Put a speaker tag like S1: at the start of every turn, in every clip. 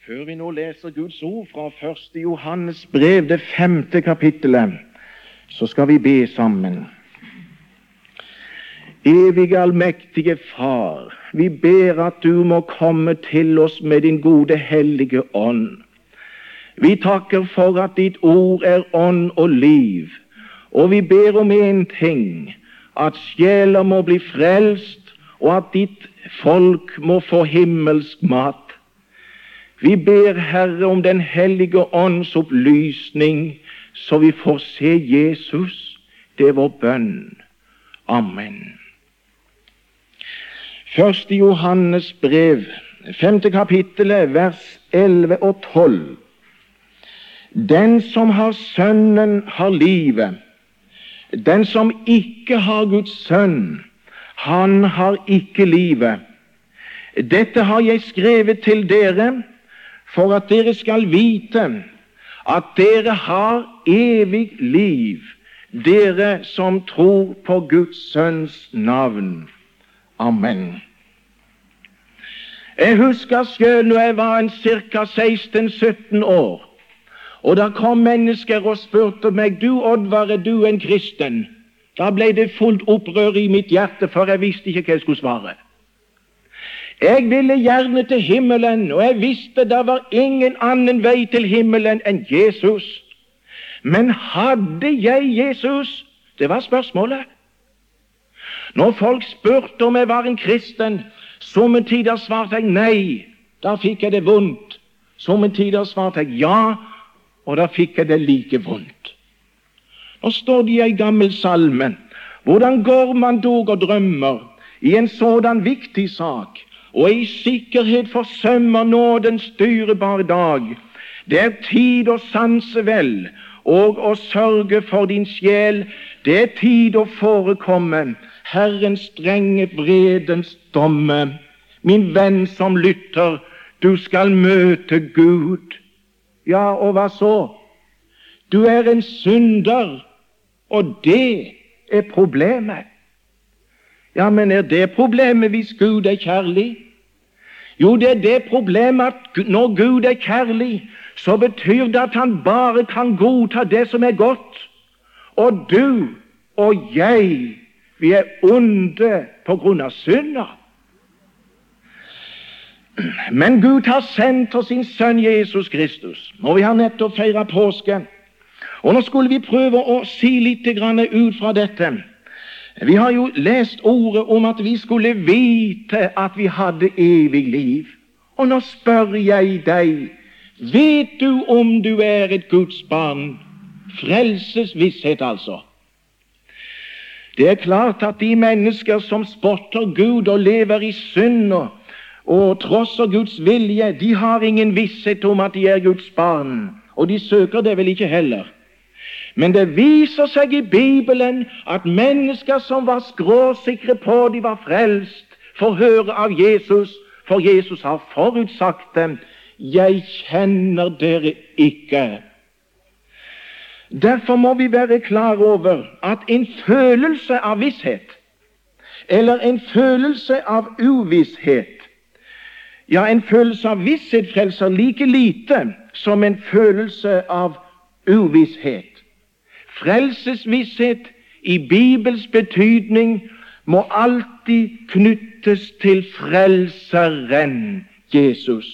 S1: Før vi nå leser Guds ord fra 1. Johannes brev, det 5. kapittelet, så skal vi be sammen. Evige, allmektige Far, vi ber at du må komme til oss med din gode, hellige ånd. Vi takker for at ditt ord er ånd og liv, og vi ber om en ting, at sjeler må bli frelst, og at ditt folk må få himmelsk mat. Vi ber, Herre, om den hellige ånds opplysning, så vi får se Jesus. Det er vår bønn. Amen. 1. Johannes brev, 5. kapittelet, vers 11 og 12. Den som har Sønnen, har livet. Den som ikke har Guds sønn, han har ikke livet. Dette har jeg skrevet til dere, for at dere skal vite at dere har evig liv, dere som tror på Guds sønns navn. Amen. Jeg husker selv når jeg var ca. 16-17 år, og da kom mennesker og spurte meg, du Oddvar, er du en kristen? Da ble det fullt opprør i mitt hjerte, for jeg visste ikke hva jeg skulle svare. Jeg ville gjerne til himmelen, og jeg visste det var ingen annen vei til himmelen enn Jesus. Men hadde jeg Jesus? Det var spørsmålet. Når folk spurte om jeg var en kristen, somme tider svarte jeg nei, da fikk jeg det vondt. Somme tider svarte jeg ja, og da fikk jeg det like vondt. Nå står det i en gammel salme, hvordan går man dog og drømmer i en sådan viktig sak, og i sikkerhet forsømmer nådens dyrebare dag. Det er tid å sanse vel, og å sørge for din sjel. Det er tid å forekomme Herrens strenge vredens domme. Min venn som lytter, du skal møte Gud. Ja, og hva så? Du er en synder, og det er problemet. Ja, men er det problemet hvis Gud er kjærlig? Jo, det er det problemet at når Gud er kjærlig, så betyr det at han bare kan godta det som er godt. Og du og jeg, vi er onde på grunn av synder. Men Gud har sendt oss sin sønn Jesus Kristus, og vi har nettopp feiret påske. Og nå skulle vi prøve å si litt ut fra dette. Vi har jo lest ordet om at vi skulle vite at vi hadde evig liv. Og nå spør jeg deg, vet du om du er et Guds barn? Frelsesvisshet, altså. Det er klart at de mennesker som spotter Gud og lever i synd og trosser Guds vilje, de har ingen visshet om at de er Guds barn, og de søker det vel ikke heller. Men det viser seg i Bibelen at mennesker som var skråsikre på de var frelst, får høre av Jesus, for Jesus har forutsagt dem, jeg kjenner dere ikke. Derfor må vi være klar over at en følelse av visshet, eller en følelse av uvisshet, ja, en følelse av visshet frelser like lite som en følelse av uvisshet. Frelsesvisshet i Bibels betydning må alltid knyttes til frelseren Jesus.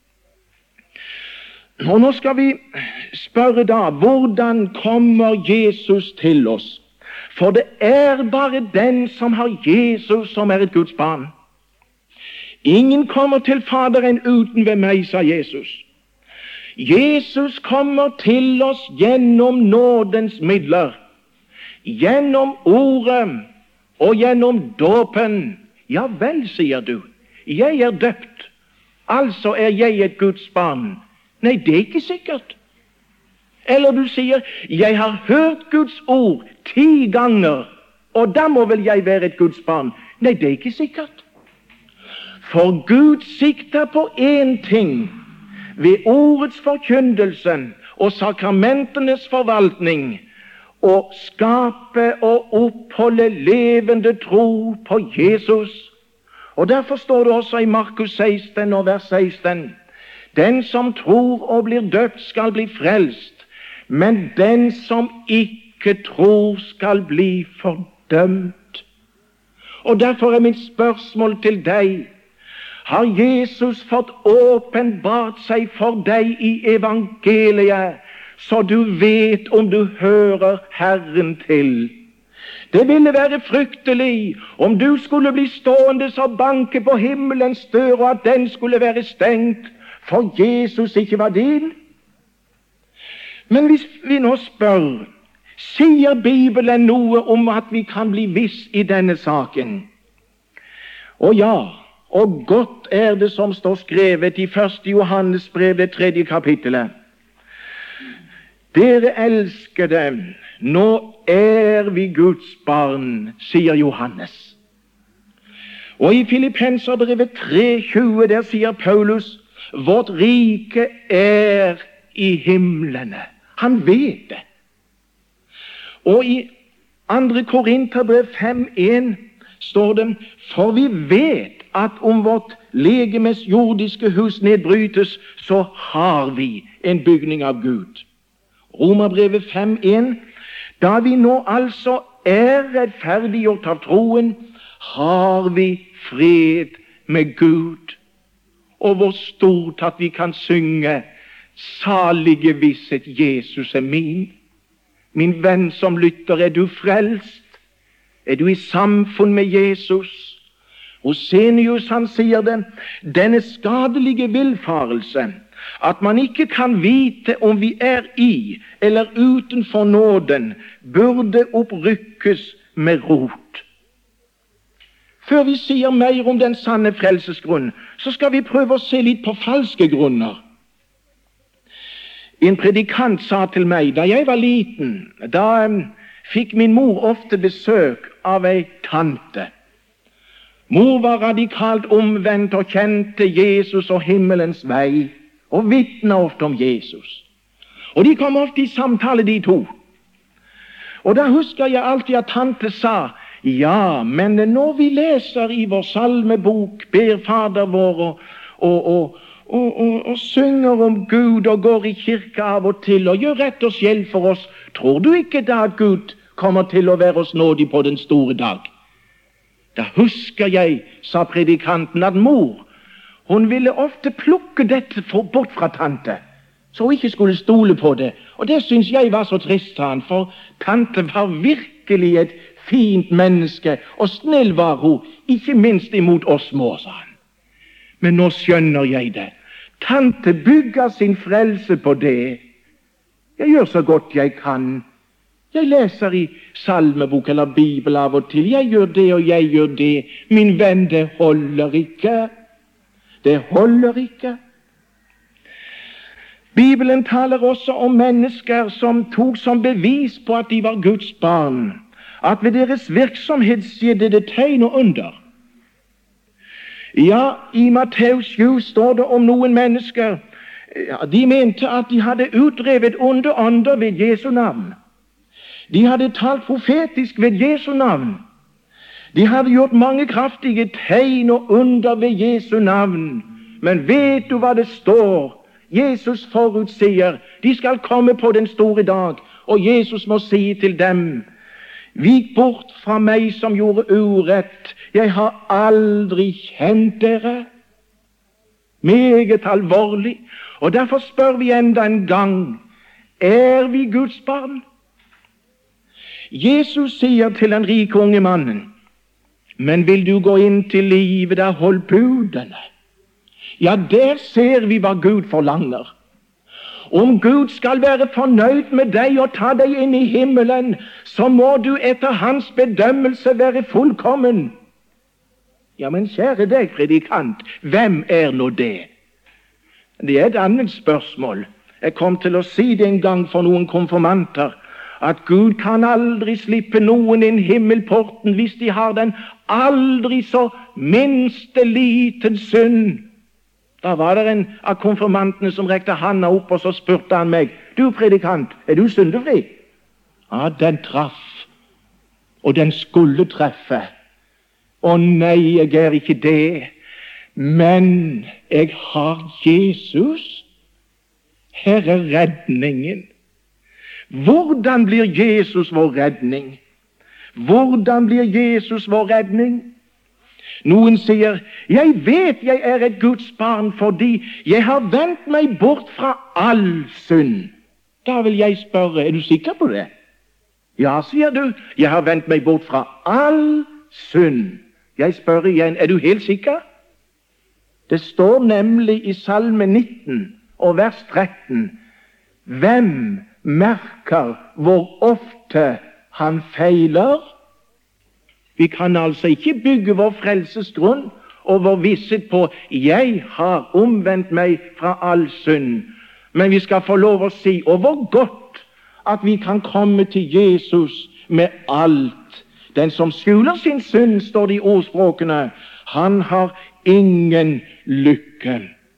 S1: Og nå skal vi spørre da, hvordan kommer Jesus til oss? For det er bare den som har Jesus som er et Guds barn. Ingen kommer til Faderen uten ved meg, sa Jesus. Jesus kommer til oss gjennom nådens midler, gjennom ordet og gjennom dåpen. Ja vel, sier du, jeg er døpt, altså er jeg et Guds barn. Nei, det er ikke sikkert. Eller du sier, jeg har hørt Guds ord 10 ganger, og da må vel jeg være et Guds barn. Nei, det er ikke sikkert. For Gud sikter på én ting, ved ordets forkynnelse og sakramentenes forvaltning, å skape og oppholde levende tro på Jesus. Og derfor står det også i Markus 16 og vers 16, Den som tror og blir døpt, skal bli frelst, men den som ikke tror, skal bli fordømt. Og derfor er mitt spørsmål til deg: har Jesus fått åpenbart seg for deg i evangeliet, så du vet om du hører Herren til? Det ville være fryktelig om du skulle bli stående og banke på himmelens dør, og at den skulle være stengt, for Jesus ikke var din. Men hvis vi nå spør, sier Bibelen noe om at vi kan bli viss i denne saken? Og ja, og godt er det som står skrevet i 1. Johannes brev, det 3. kapittelet. Dere elskede, nå er vi Guds barn, sier Johannes. Og i Filippenserbrevet 3,20 der sier Paulus, vårt rike er i himlene. Han vet det. Og i 2. Korinterbrev 5,1 står det, for vi vet at om vårt legemes jordiske hus nedbrytes, så har vi en bygning av Gud. Romerbrevet 5,1, da vi nå altså er rettferdiggjort av troen, har vi fred med Gud. Og hvor stort at vi kan synge, salige visshet, Jesus er min. Min venn som lytter, er du frelst? Er du i samfunn med Jesus? Rosenius han sier det, denne skadelige villfarelse, at man ikke kan vite om vi er i eller utenfor nåden, burde opprykkes med rot. Før vi sier mer om den sanne frelsesgrunn, så skal vi prøve å se litt på falske grunner. En predikant sa til meg, da jeg var liten, da fikk min mor ofte besøk av ei tante. Mor var radikalt omvendt og kjente Jesus og himmelens vei, og vitnet ofte om Jesus. Og de kom ofte i samtale, de to. Og da husker jeg alltid at tante sa, ja, men når vi leser i vår salmebok, ber Fader vår og synger om Gud og går i kirka av og til og gjør rett og skjell for oss, tror du ikke da at Gud kommer til å være oss nådig på den store dag? Da husker jeg, sa predikanten, at mor, hun ville ofte plukke dette bort fra tante, så hun ikke skulle stole på det. Og det synes jeg var så trist, sa han, for tante var virkelig et fint menneske, og snill var hun, ikke minst imot oss små, sa han. Men nå skjønner jeg det. Tante bygger sin frelse på det. Jeg gjør så godt jeg kan. Jeg leser i salmebok eller bibel av og til. Jeg gjør det, og jeg gjør det. Min venn, det holder ikke. Det holder ikke. Bibelen taler også om mennesker som tok som bevis på at de var Guds barn, at ved deres virksomhet skjedde det tegn og under. Ja, i Matteus 7 står det om noen mennesker. De mente at de hadde utdrevet onde ånder ved Jesu navn. De hadde talt profetisk ved Jesu navn. De hadde gjort mange kraftige tegn og under ved Jesu navn. Men vet du hva det står? Jesus forutsier, de skal komme på den store dag, og Jesus må si til dem, vik bort fra meg som gjorde urett, jeg har aldri kjent dere. Meget alvorlig, og derfor spør vi enda en gang, er vi Guds barn? Jesus sier til den rike unge mannen, men vil du gå inn til livet, da hold budene. Ja, der ser vi hva Gud forlanger. Om Gud skal være fornøyd med deg og ta deg inn i himmelen, så må du etter hans bedømmelse være fullkommen. Ja, men kjære deg, predikant, hvem er nå det? Det er et annet spørsmål. Jeg kom til å si det en gang for noen konfirmanter, at Gud kan aldri slippe noen inn himmelporten hvis de har den aldri så minste liten synd. Da var det en av konfirmantene som rekte handa opp, og så spurte han meg, du predikant, er du syndefri? Ja, den traff, og den skulle treffe. Å nei, jeg er ikke det. Men jeg har Jesus. Her er redningen. Hvordan blir Jesus vår redning? Hvordan blir Jesus vår redning? Noen sier, jeg vet jeg er et Guds barn fordi jeg har vendt meg bort fra all synd. Da vil jeg spørre, er du sikker på det? Ja, sier du, jeg har vendt meg bort fra all synd. Jeg spør igjen, er du helt sikker? Det står nemlig i Salme 19 og vers 13, hvem merker hvor ofte han feiler? Vi kan altså ikke bygge vår frelsesgrunn og vår visshet på jeg har omvendt meg fra all synd, men vi skal få lov å si og hvor godt at vi kan komme til Jesus med alt. Den som skjuler sin synd, står det i ordspråkene, han har ingen lykke.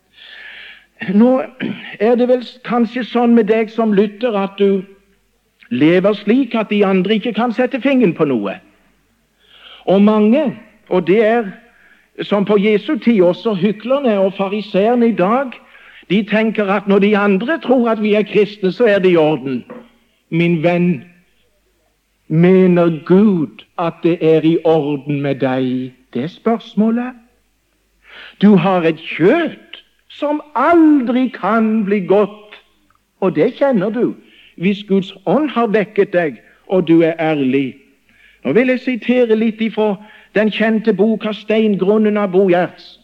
S1: Nå er det vel kanskje sånn med deg som lytter at du lever slik at de andre ikke kan sette fingeren på noe. Og mange, og det er som på Jesu tid også hyklerne og fariseerne i dag, de tenker at når de andre tror at vi er kristne, så er det i orden. Min venn, mener Gud at det er i orden med deg? Det er spørsmålet. Du har et kjøtt som aldri kan bli godt, og det kjenner du hvis Guds ånd har vekket deg, og du er ærlig. Nå vil jeg sitere litt ifra den kjente boka Steingrunnen av Bo Gjerts.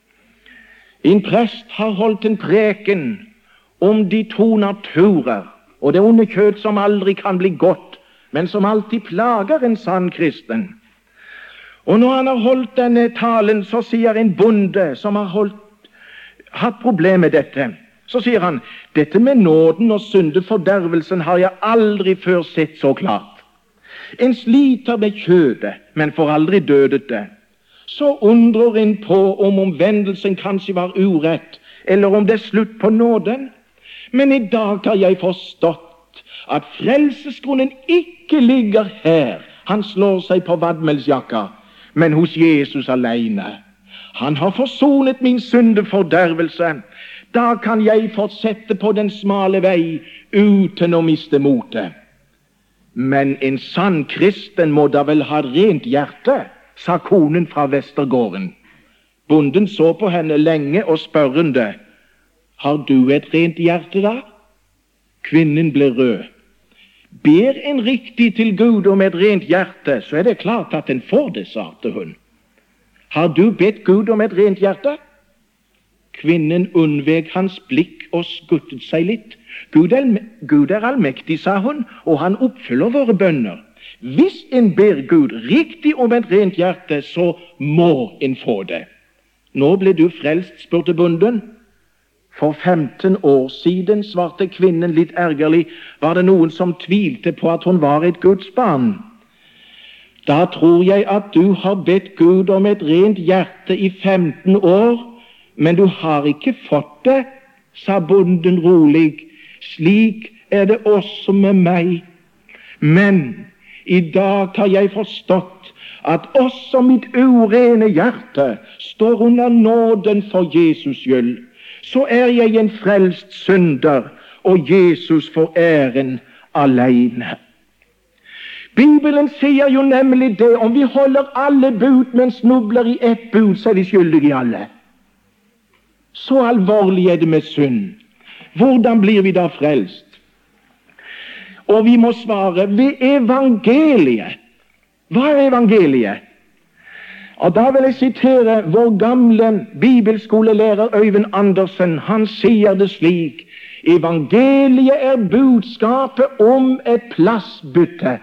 S1: En prest har holdt en preken om de to naturer, og det onde kjøtt som aldri kan bli godt, men som alltid plager en sann kristen. Og når han har holdt denne talen, så sier en bonde som har hatt problem med dette, så sier han, dette med nåden og syndefordervelsen har jeg aldri før sett så klart. En sliter med kjødet, men får aldri dødet det. Så undrer en på om omvendelsen kanskje var urett, eller om det er slutt på nåden. Men i dag har jeg forstått at frelsesgrunnen ikke ligger her. Han slår seg på vadmelsjakka, men hos Jesus alene. Han har forsonet min syndefordervelse. Da kan jeg fortsette på den smale vei uten å miste motet. Men en sann kristen må da vel ha et rent hjerte, sa konen fra Vestergården. Bonden så på henne lenge og spørrende, har du et rent hjerte da? Kvinnen ble rød. Ber en riktig til Gud om et rent hjerte, så er det klart at en får det, svarte hun. Har du bedt Gud om et rent hjerte? Kvinnen unnvek hans blikk og skuttet seg litt. Gud er allmektig, sa hun, og han oppfyller våre bønner. Hvis en ber Gud riktig om et rent hjerte, så må en få det. Nå ble du frelst, spurte bonden. For 15 år siden, svarte kvinnen litt ergerlig, var det noen som tvilte på at hun var et Guds barn. Da tror jeg at du har bedt Gud om et rent hjerte i 15 år, men du har ikke fått det, sa bonden rolig. Slik er det også med meg. Men i dag har jeg forstått at også mitt urene hjerte står under nåden for Jesus skyld. Så er jeg en frelst synder, og Jesus får æren alene. Bibelen sier jo nemlig det, om vi holder alle bud, men snubler i ett bud, så er vi skyldige i alle. Så alvorlig er det med synd. Hvordan blir vi da frelst? Og vi må svare ved evangeliet. Hva er evangeliet? Og da vil jeg sitere vår gamle bibelskolelærer Øyvind Andersen. Han sier det slik: evangeliet er budskapet om et plassbytte.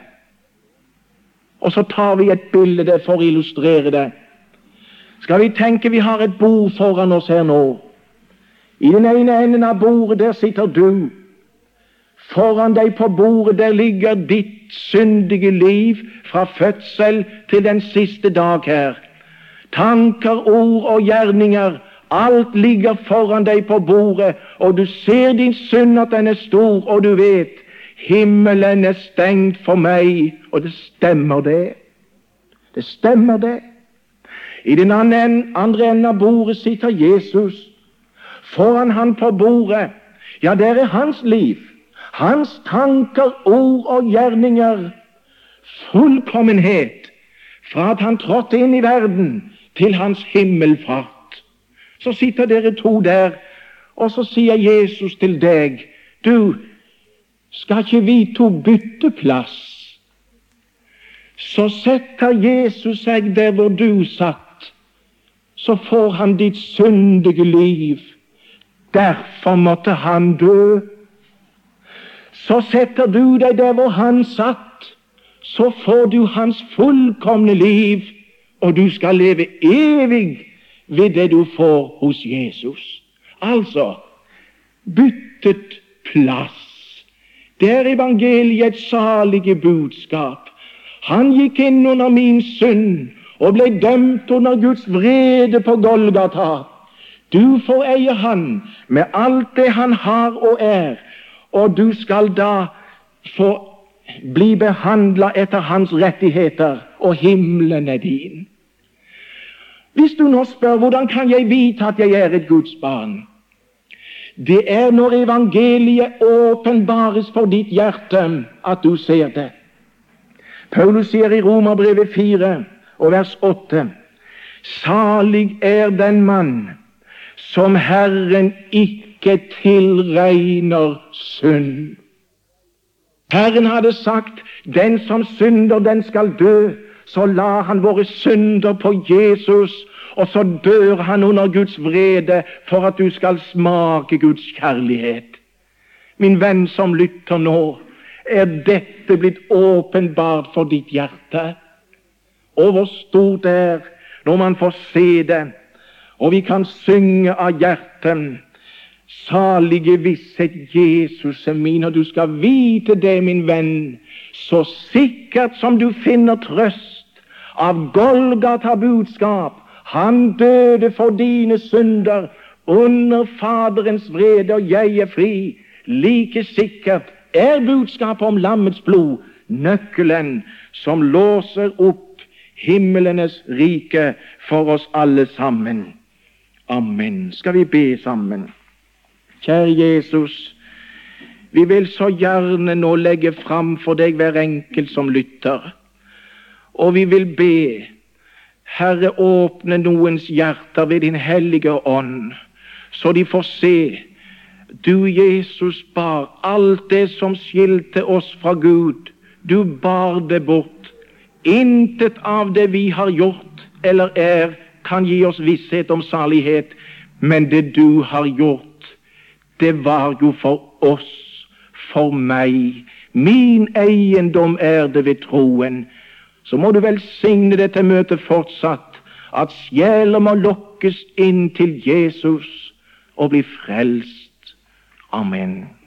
S1: Og så tar vi et bilde for å illustrere det. Skal vi tenke vi har et bord foran oss her nå. I den ene enden av bordet der sitter du. Foran deg på bordet der ligger ditt syndige liv fra fødsel til den siste dag her. Tanker, ord og gjerninger, alt ligger foran deg på bordet, og du ser din synd at den er stor, og du vet himmelen er stengt for meg, og det stemmer det. Det stemmer det. I den andre enden av bordet sitter Jesus. Foran han på bordet, ja, der er hans liv, hans tanker, ord og gjerninger, fullkommenhet, fra at han trådte inn i verden til hans himmelfart. Så sitter dere to der, og så sier Jesus til deg, du, skal ikke vi to bytte plass? Så setter Jesus seg der hvor du satt, så får han ditt syndige liv. Derfor måtte han dø. Så setter du deg der hvor han satt, så får du hans fullkomne liv, og du skal leve evig ved det du får hos Jesus. Altså, byttet plass. Det er evangeliets salige budskap. Han gikk inn under min synd og ble dømt under Guds vrede på Golgata. Du får eie han med alt det han har og er, og du skal da få bli behandlet etter hans rettigheter, og himmelen er din. Hvis du nå spør, hvordan kan jeg vite at jeg er et Guds barn? Det er når evangeliet åpenbares for ditt hjerte at du ser det. Paulus sier i Romerbrevet 4 og vers 8, salig er den mann som Herren ikke tilregner synd. Herren hadde sagt, den som synder, den skal dø. Så la han våre synder på Jesus, og så dør han under Guds vrede for at du skal smake Guds kjærlighet. Min venn som lytter nå, er dette blitt åpenbart for ditt hjerte? Og hvor stort det er når man får se det, og vi kan synge av hjertet, salige visshet, Jesus er min, og du skal vite det, min venn, så sikkert som du finner trøst av Golgata budskap. Han døde for dine synder under Faderens vrede, og jeg er fri. Like sikkert er budskapet om lammets blod nøkkelen som låser opp himmelenes rike for oss alle sammen. Amen. Skal vi be sammen? Kjære Jesus, vi vil så gjerne nå legge fram for deg hver enkelt som lytter. Og vi vil be, Herre, åpne noens hjerter ved din hellige ånd, så de får se, du Jesus bar alt det som skilte oss fra Gud. Du bar det bort. Intet av det vi har gjort eller er, kan gi oss visshet om salighet, men det du har gjort, det var jo for oss, for meg. Min eiendom er det ved troen. Så må du velsigne dette møtet fortsatt, at sjeler må lokkes inn til Jesus og bli frelst. Amen.